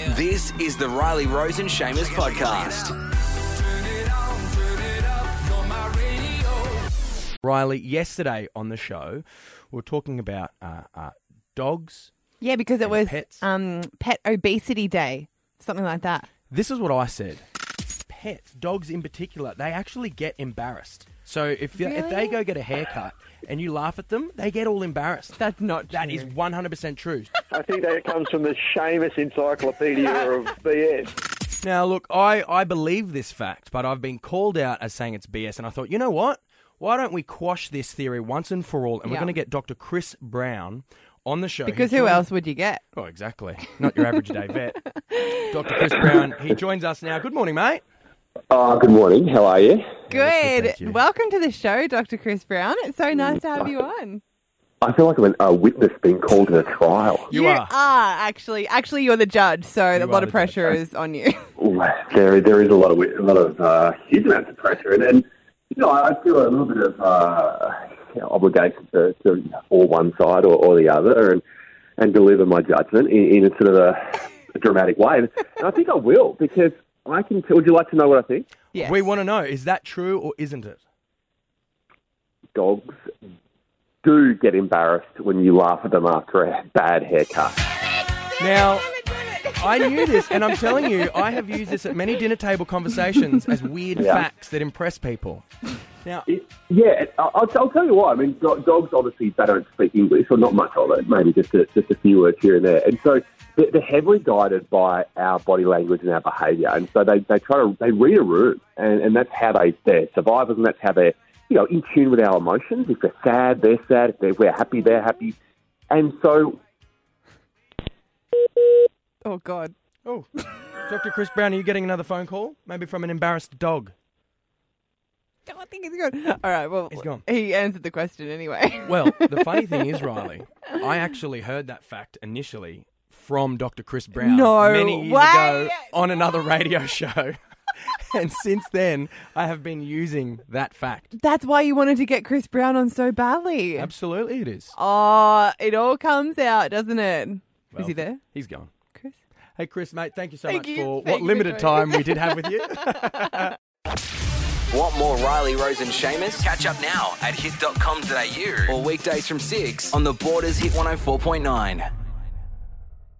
This is the Riley Rose and Seamus podcast. Riley, yesterday on the show, we were talking about dogs. Yeah, because it was pets. Pet Obesity Day, something like that. This is what I said. Pets, dogs in particular, they actually get embarrassed. So if they go get a haircut and you laugh at them, they get all embarrassed. That's not true. That is 100% true. I think that comes from the Seamus encyclopedia of BS. Now, look, I believe this fact, but I've been called out as saying it's BS, and I thought, you know what? Why don't we quash this theory once and for all, and we're going to get Dr. Chris Brown on the show. Because who else would you get? Oh, exactly. Not your average day vet. Dr. Chris Brown, he joins us now. Good morning, mate. Good morning. How are you? Good. thank you. Welcome to the show, Dr. Chris Brown. It's so nice to have you on. I feel like I'm a witness being called in a trial. You are. Actually, you're the judge, so a lot of pressure is on you. There is a lot of huge amounts of pressure, and you know, I feel a little bit of obligation to or one side or the other, and deliver my judgment in a sort of a dramatic way. And I think I will, because I can tell. Would you like to know what I think? Yes. We want to know, is that true or isn't it? Dogs do get embarrassed when you laugh at them after a bad haircut. Now, I knew this, and I'm telling you, I have used this at many dinner table conversations as weird facts that impress people. Now, I'll tell you why. I mean, dogs obviously they don't speak English, or not much of it, maybe just a few words here and there. And so they're heavily guided by our body language and our behaviour. And so they read a room, and that's how they're survivors, and that's how they're, you know, in tune with our emotions. If they're sad, they're sad. If we're happy, they're happy. And so... Oh, God. oh, Dr. Chris Brown, are you getting another phone call? Maybe from an embarrassed dog? I think he's gone. All right, well, He's gone. He answered the question anyway. Well, the funny thing is, Riley, I actually heard that fact initially from Dr. Chris Brown many years ago on another radio show. And since then, I have been using that fact. That's why you wanted to get Chris Brown on so badly. Absolutely it is. Oh, it all comes out, doesn't it? Well, Is he there? He's gone. Chris? Hey, Chris, mate, thank you so Thank much you. for Thank what you for limited joining. time we did have with you. Want more Riley, Rose and Seamus? Catch up now at hit.com.au or weekdays from 6 on the Borders Hit 104.9.